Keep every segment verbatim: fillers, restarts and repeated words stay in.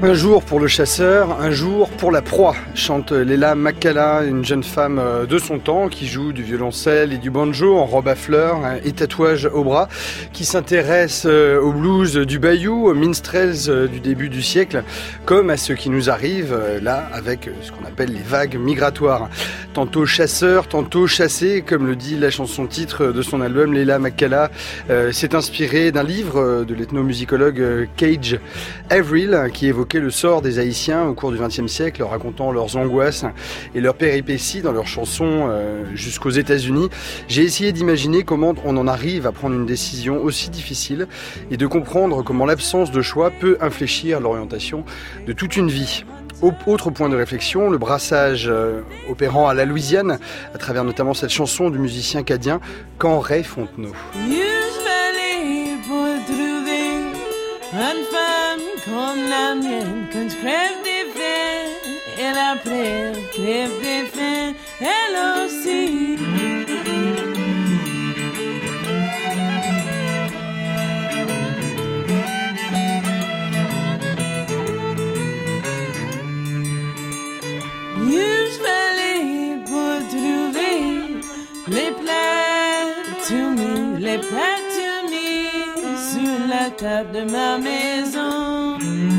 Un jour pour le chasseur, un jour pour la proie, chante Leila McCalla, une jeune femme de son temps qui joue du violoncelle et du banjo en robe à fleurs et tatouage au bras, qui s'intéresse au blues du bayou, aux minstrels du début du siècle, comme à ce qui nous arrive là avec ce qu'on appelle les vagues migratoires. Tantôt chasseur, tantôt chassé, comme le dit la chanson titre de son album. Leila McCalla euh, s'est inspirée d'un livre de l'ethnomusicologue Cage Avril qui évoquait le sort des Haïtiens au cours du vingtième siècle, racontant leurs angoisses et leurs péripéties dans leurs chansons euh, jusqu'aux États-Unis. J'ai essayé d'imaginer comment on en arrive à prendre une décision aussi difficile et de comprendre comment l'absence de choix peut infléchir l'orientation de toute une vie. Autre point de réflexion, le brassage euh, opérant à la Louisiane, à travers notamment cette chanson du musicien cadien Canray Fontenot. Une femme comme la mienne, quand je crève des faits, et après elle crève des faits, elle aussi. Je vais aller pour trouver les plats to me, les plats to me, sur la table de ma maison.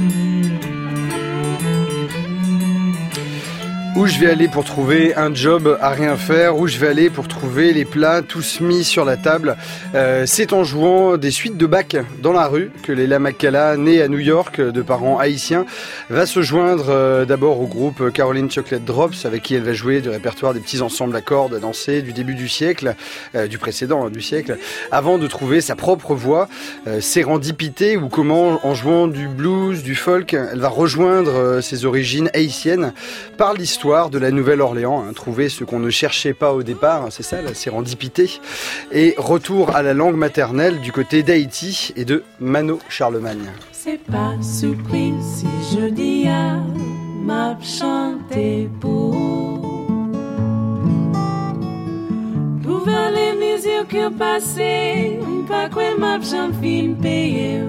Où je vais aller pour trouver un job à rien faire, où je vais aller pour trouver les plats tous mis sur la table. Euh, c'est en jouant des suites de Bach dans la rue que Leila McCalla, née à New York de parents haïtiens, va se joindre euh, d'abord au groupe Caroline Chocolate Drops, avec qui elle va jouer du répertoire des petits ensembles à cordes dansés du début du siècle, euh, du précédent hein, du siècle, avant de trouver sa propre voix, euh, sérendipité, ou comment en jouant du blues, du folk, elle va rejoindre euh, ses origines haïtiennes par l'histoire de la Nouvelle-Orléans, hein, trouver ce qu'on ne cherchait pas au départ, c'est ça la sérendipité, et retour à la langue maternelle du côté d'Haïti et de Mano Charlemagne. C'est pas surprise si je dis à m'a chanté pour pour voir les mesures qui ont passé, pas quoi m'a chanté payer.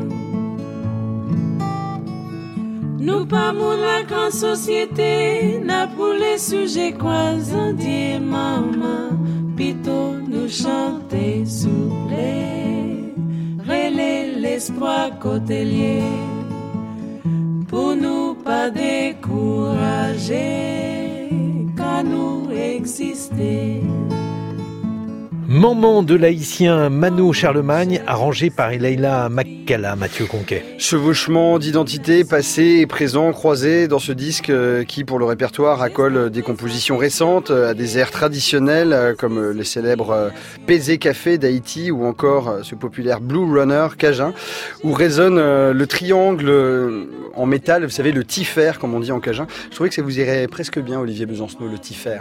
Nous pas moun la grande société, n'a pour les sujets croisants, dit maman, pito nous chanter souple, relais l'espoir côtelier, pour nous pas décourager, quand nous exister. Maman de l'haïtien Mano Charlemagne, arrangé par Leila McCalla, Mathieu Conquet. Chevauchement d'identité, passé et présent croisés dans ce disque qui, pour le répertoire, accole des compositions récentes à des airs traditionnels comme les célèbres Pézé Café d'Haïti ou encore ce populaire Blue Runner cajun, où résonne le triangle en métal, vous savez, le tiffer, comme on dit en cajun. Je trouvais que ça vous irait presque bien, Olivier Besancenot, le tiffer.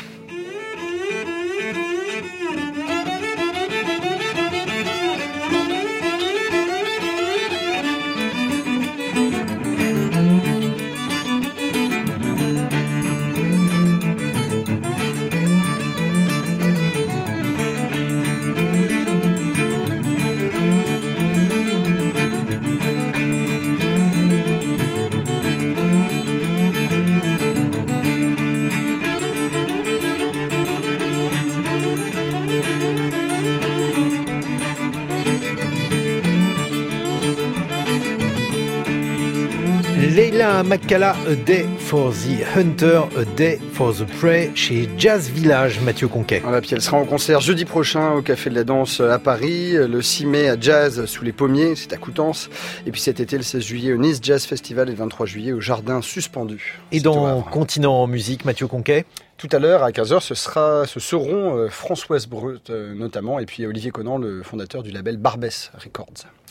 Leila McCalla, A Day for the Hunter, A Day for the Prey, chez Jazz Village, Mathieu Conquet. Voilà, puis elle sera en concert jeudi prochain au Café de la Danse à Paris, le six mai à Jazz sous les Pommiers, c'est à Coutances, et puis cet été le seize juillet au Nice Jazz Festival et le vingt-trois juillet au Jardin Suspendu. Et dans Continent en musique, Mathieu Conquet? Tout à l'heure, à quinze heures, ce, sera, ce seront euh, Françoise Breut euh, notamment, et puis Olivier Conan, le fondateur du label Barbès Records.